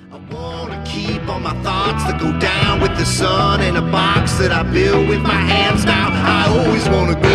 I wanna keep all my thoughts that go down with the sun in a box that I built with my hands. Now I always wanna go